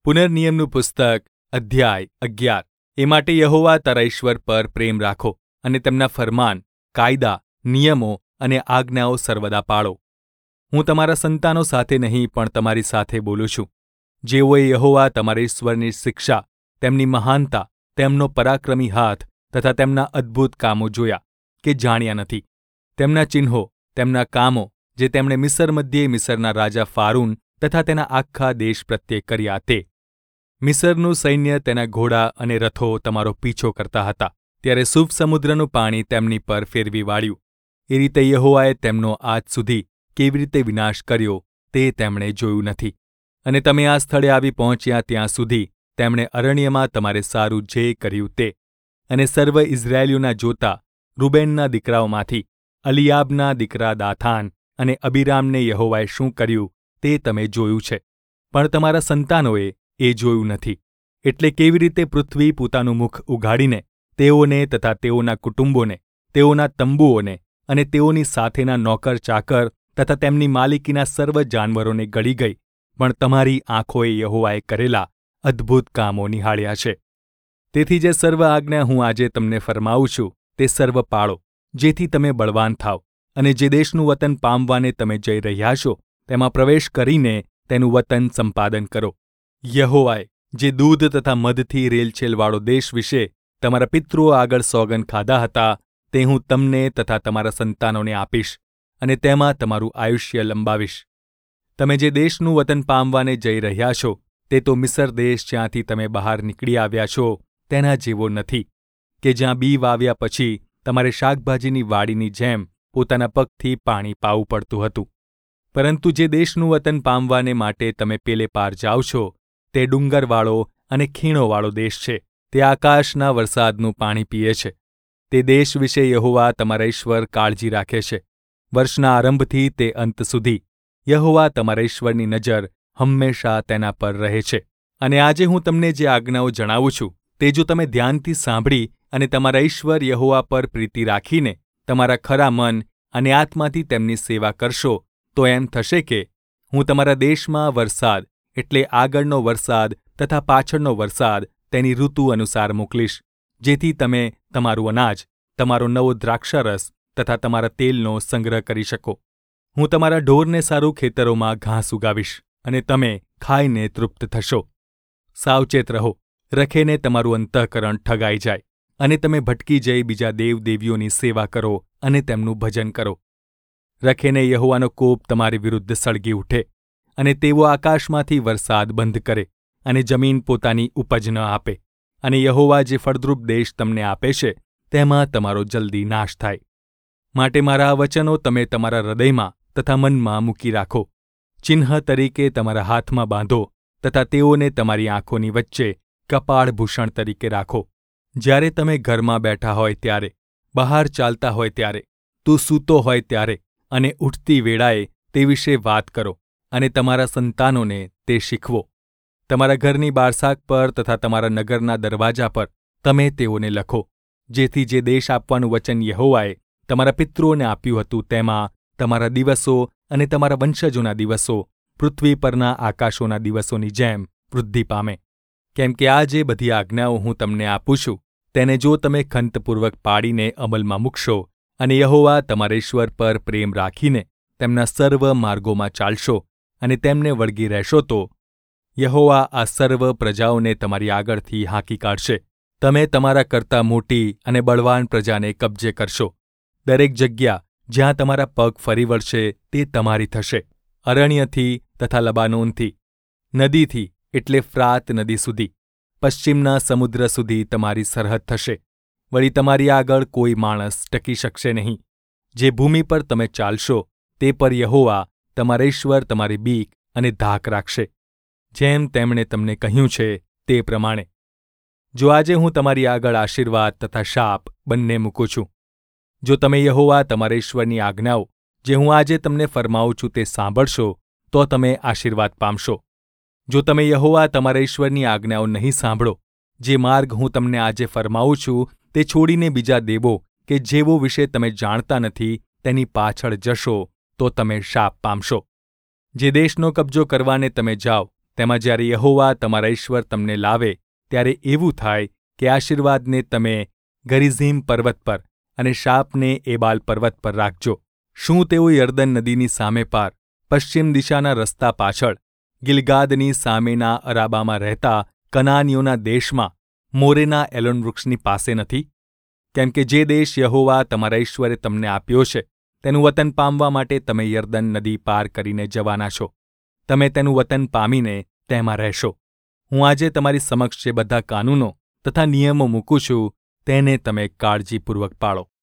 પુનર્નિયમનું પુસ્તક અધ્યાય 11 એ માટે યહોવા તારા ઈશ્વર પર પ્રેમ રાખો અને તેમના ફરમાન, કાયદા, નિયમો અને આજ્ઞાઓ સર્વદા પાળો. હું તમારા સંતાનો સાથે નહીં પણ તમારી સાથે બોલું છું. જેઓએ યહોવા તમારા ઈશ્વરની શિક્ષા, તેમની મહાનતા, તેમનો પરાક્રમી હાથ તથા તેમના અદ્ભુત કામો જોયા કે જાણ્યા નથી, તેમના ચિહ્નો, તેમના કામો જે તેમણે મિસ્ર મધ્યે મિસ્રના રાજા ફારૂન તથા તેના આખા દેશ પ્રત્યે કર્યા તે. મિસ્રનું સૈન્ય તેના ઘોડા અને રથો તમારો પીછો કરતા હતા, ત્યારે શુભ સમુદ્રનું પાણી તેમની પર ફેરવી વાળ્યું. એ રીતે યહોવાએ તેમનો આજ સુધી કેવી રીતે વિનાશ કર્યો તે તેમણે જોયું નથી. અને તમે આ સ્થળે આવી પહોંચ્યા ત્યાં સુધી તેમણે અરણ્યમાં તમારે સારું જે કર્યું તે. અને સર્વ ઇઝરાયેલીઓના જોતા રૂબેનના દીકરાઓમાંથી અલિયાબના દીકરા દાથાન અને અબીરામને યહોવાએ શું કર્યું તે તમે જોયું છે, પણ તમારા સંતાનોએ એ જોયું નથી. એટલે કેવી રીતે પૃથ્વી પોતાનું મુખ ઉઘાડીને તેઓને તથા તેઓના કુટુંબોને, તેઓના તંબુઓને અને તેઓની સાથેના નોકર ચાકર તથા તેમની માલિકીના સર્વ જાનવરોને ગળી ગઈ, પણ તમારી આંખોએ યહોવાએ કરેલા અદ્ભુત કામો નિહાળ્યા છે. તેથી જે સર્વ આજ્ઞા હું આજે તમને ફરમાવું છું તે સર્વ પાળો, જેથી તમે બળવાન થાવ અને જે દેશનું વતન પામવાને તમે જઈ રહ્યા છો તેમાં પ્રવેશ કરીને તેનું વતન સંપાદન કરો. યહોવાએ જે દૂધ તથા મધથી રેલછેલવાળો દેશ વિશે તમારા પિતૃઓ આગળ સોગંદ ખાધા હતા તે હું તમને તથા તમારા સંતાનોને આપીશ અને તેમાં તમારું આયુષ્ય લંબાવીશ. તમે જે દેશનું વતન પામવાને જઈ રહ્યા છો તે તો મિસ્ર દેશ જ્યાંથી તમે બહાર નીકળી આવ્યા છો તેના જેવો નથી, કે જ્યાં બી વાવ્યા પછી તમારે શાકભાજીની વાડીની જેમ પોતાના પગથી પાણી પાવું પડતું હતું. પરંતુ જે દેશનું વતન પામવાને માટે તમે પેલે પાર જાઓ છો તે ડુંગરવાળો અને ખીણોવાળો દેશ છે. તે આકાશના વરસાદનું પાણી પીએ છે. તે દેશ વિશે યહોવા તમારા ઈશ્વર કાળજી રાખે છે. વર્ષના આરંભથી તે અંત સુધી યહોવા તમારા ઈશ્વરની નજર હંમેશા તેના પર રહે છે. અને આજે હું તમને જે આજ્ઞાઓ જણાવું છું તે જો તમે ધ્યાનથી સાંભળી અને તમારા ઈશ્વર યહોવા પર પ્રીતિ રાખીને તમારા ખરા મન અને આત્માથી તેમની સેવા કરશો તો એમ થશે કે હું તમારા દેશમાં વરસાદ એટલે આગળનો વરસાદ તથા પાછળનો વરસાદ તેની ઋતુ અનુસાર મોકલીશ, જેથી તમે તમારું અનાજ, તમારો નવો દ્રાક્ષારસ તથા તમારા તેલનો સંગ્રહ કરી શકો. હું તમારા ઢોરને સારું ખેતરોમાં ઘાસ ઉગાવીશ અને તમે ખાઈને તૃપ્ત થશો. સાવચેત રહો, રખેને તમારું અંતઃકરણ ઠગાઈ જાય અને તમે ભટકી જઈ બીજા દેવદેવીઓની સેવા કરો અને તેમનું ભજન કરો. રખેને યહોવાનો કોપ તમારી વિરુદ્ધ સળગી ઉઠે અને તેઓ આકાશમાંથી વરસાદ બંધ કરે અને જમીન પોતાની ઉપજ ન આપે, અને યહોવા જે ફળદ્રુપ દેશ તમને આપે છે તેમાં તમારો જલ્દી નાશ થાય. માટે મારા આ વચનો તમે તમારા હૃદયમાં તથા મનમાં મૂકી રાખો, ચિહ્ન તરીકે તમારા હાથમાં બાંધો તથા તેઓને તમારી આંખોની વચ્ચે કપાળભૂષણ તરીકે રાખો. જ્યારે તમે ઘરમાં બેઠા હોય ત્યારે, બહાર ચાલતા હોય ત્યારે, તું સૂતો હોય ત્યારે અને ઉઠતી વેળાએ તે વિશે વાત કરો અને તમારા સંતાનોને તે શીખવો. તમારા ઘરની બારસાક પર તથા તમારા નગરના દરવાજા પર તમે તેઓને લખો, જેથી જે દેશ આપવાનું વચન યહોવાએ તમારા પિતૃઓને આપ્યું હતું તેમાં તમારા દિવસો અને તમારા વંશજોના દિવસો પૃથ્વી પરના આકાશોના દિવસોની જેમ વૃદ્ધિ પામે. કેમ કે આ જે બધી આજ્ઞાઓ હું તમને આપું છું તેને જો તમે ખંતપૂર્વક પાડીને અમલમાં મૂકશો અને યહોવા તમારા ઈશ્વર પર પ્રેમ રાખીને તેમના સર્વ માર્ગોમાં ચાલશો અને તેમને વળગી રહેશો તો યહોવા આ સર્વ પ્રજાઓને તમારી આગળથી હાંકી કાઢશે. તમે તમારા કરતાં મોટી અને બળવાન પ્રજાને કબજે કરશો. દરેક જગ્યા જ્યાં તમારા પગ ફરી વળશે તે તમારી થશે. અરણ્યથી તથા લબાનોનથી, નદીથી એટલે ફ્રાત નદી સુધી, પશ્ચિમના સમુદ્ર સુધી તમારી સરહદ થશે. વળી તમારી આગળ કોઈ માણસ ટકી શકશે નહીં. જે ભૂમિ પર તમે ચાલશો તે પર યહોવા તમારા ઈશ્વર તમારી બીક અને ધાક રાખશે, જેમ તેમણે તમને કહ્યું છે તે પ્રમાણે. જો આજે હું તમારી આગળ આશીર્વાદ તથા શાપ બંને મૂકું છું, જો તમે યહોવા તમારા ઈશ્વરની આજ્ઞાઓ જે હું આજે તમને ફરમાવું છું તે સાંભળશો તો તમે આશીર્વાદ પામશો. જો તમે યહોવા તમારા ઈશ્વરની આજ્ઞાઓ નહીં સાંભળો, જે માર્ગ હું તમને આજે ફરમાવું છું તે છોડીને બીજા દેવો કે જેવો વિશે તમે જાણતા નથી તેની પાછળ જશો તો તમે શાપ પામશો. જે દેશનો કબજો કરવાને તમે જાઓ તેમાં જ્યારે યહોવા તમારા ઈશ્વર તમને લાવે ત્યારે એવું થાય કે આશીર્વાદને તમે ગરીઝીમ પર્વત પર અને શાપને એબાલ પર્વત પર રાખજો. શું તેઓ યર્દન નદીની સામે પાર, પશ્ચિમ દિશાના રસ્તા પાછળ, ગિલગાદની સામેના અરાબામાં રહેતા કનાનીઓના દેશમાં, મોરેના એલોન વૃક્ષની પાસે નથી? કેમ કે જે દેશ યહોવા તમારા ઈશ્વરે તમને આપ્યો છે તેનું વતન પામવા માટે તમે યર્દન નદી પાર કરીને જવાના છો. તમે તેનું વતન પામીને તેમાં રહેશો. હું આજે તમારી સમક્ષ જે બધા કાનૂનો તથા નિયમો મૂકું છું તેને તમે કાળજીપૂર્વક પાળો.